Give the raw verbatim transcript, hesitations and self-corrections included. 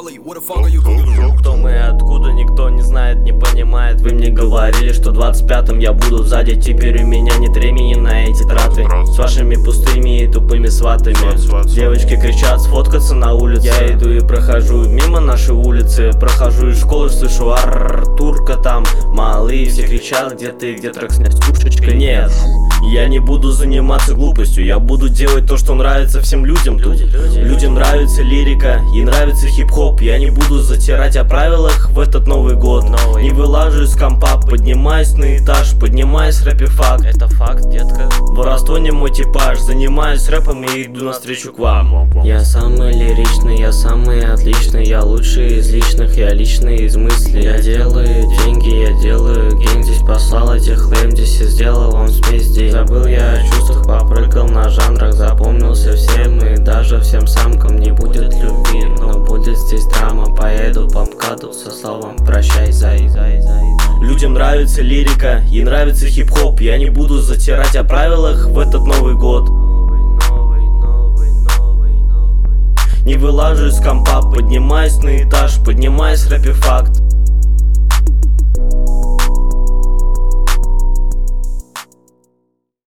Кто мы и откуда, никто не знает, не понимает. Вы мне говорили, что двадцать пятым я буду сзади. Теперь у меня нет времени на эти траты с вашими пустыми и тупыми сватами. Девочки кричат сфоткаться на улице. Я иду и прохожу мимо нашей улицы. Прохожу из школы, слышу Артурка там. Малые все кричат, где ты, где трек снять с пушечкой. Нет, я не буду заниматься глупостью. Я буду делать то, что нравится всем людям тут. Людям нравится лирика и нравится хип-хоп. Я не буду затирать о правилах в этот Новый год. Не вылажу из компа, поднимаюсь на этаж, поднимаюсь в рэпе факт. Это факт, детка. Воровство не мой типаж. Занимаюсь рэпом и иду навстречу к вам. Я самый лиричный, я самый отличный. Я лучший из личных, я личный из мыслей. Я делаю деньги, я делаю гейм. Здесь послал этих лэм, здесь и сделал он смесь здесь. Забыл я о чувствах, попрыгал на жанрах. Запомнился всем и даже всем самкам. Не будет любви, но будет здесь драма. Поеду по МКАДу со словом прощай, зай, зай, зай. Людям нравится лирика и нравится хип-хоп. Я не буду затирать о правилах в этот Новый год. Не вылажу из компа, поднимаюсь на этаж, поднимаюсь в рэпе факт.